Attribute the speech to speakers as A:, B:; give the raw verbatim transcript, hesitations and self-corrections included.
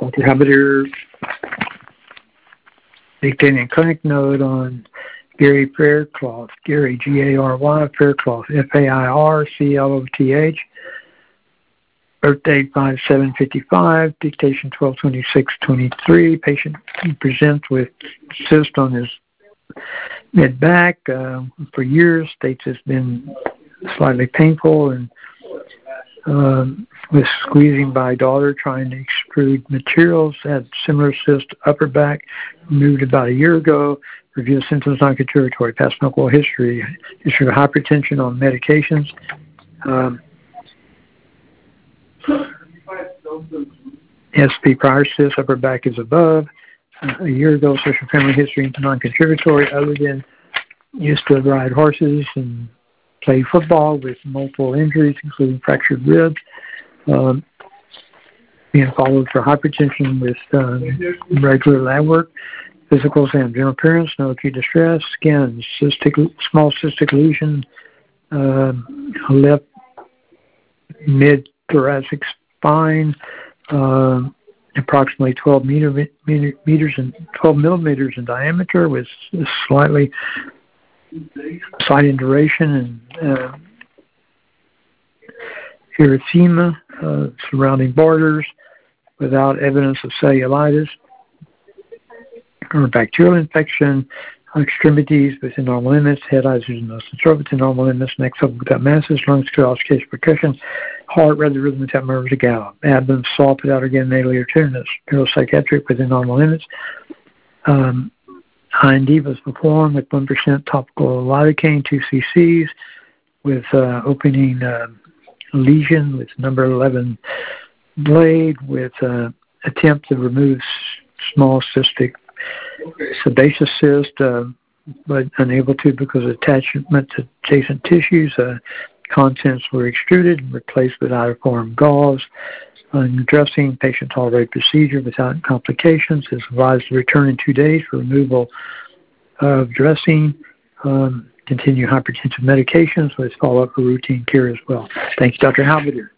A: Doctor Habider dictating a clinic note on Gary Faircloth. Gary, G A R Y, Faircloth, F A I R C L O T H. Birth date five seven fifty-five, dictation twelve twenty-six twenty-three. Patient presents with cyst on his mid back uh, for years. States it's been slightly painful and um, with squeezing by daughter trying to extrude materials. Had similar cyst upper back, removed about a year ago. Review symptoms, non-contributory, past medical history, history of hypertension on medications. Um, S P prior cyst, upper back is above. Uh, a year ago, social family history, non-contributory, other than used to ride horses and play football with multiple injuries, including fractured ribs. Um, being followed for hypertension with um, regular lab work. Physical exam, general appearance, no acute distress. Skin, cystic, small cystic lesion, uh, left mid-thoracic spine, uh, approximately twelve meter, meter, meters and twelve millimeters in diameter, with slightly slight induration and uh, erythema uh, surrounding borders, without evidence of cellulitis or bacterial infection. Extremities within normal limits, head, eyes, and nose and throat within normal limits, neck open without masses, lungs, case percussion, heart, rather rhythm without murmurs or gallop, abdomen soft without again natally or tenderness, neuropsychiatric within normal limits. Um, I N D was performed with one percent topical lidocaine, two C Cs, with uh, opening uh, lesion with number eleven blade, with uh, attempt to remove s- small cystic sebaceous cyst, uh, but unable to because of attachment to adjacent tissues. Uh, contents were extruded and replaced with iodoform gauze. Undressing, patient tolerated procedure without complications. Is advised to return in two days for removal of dressing. Um, continue hypertensive medications with follow-up for routine care as well. Thanks, Doctor Halbeder.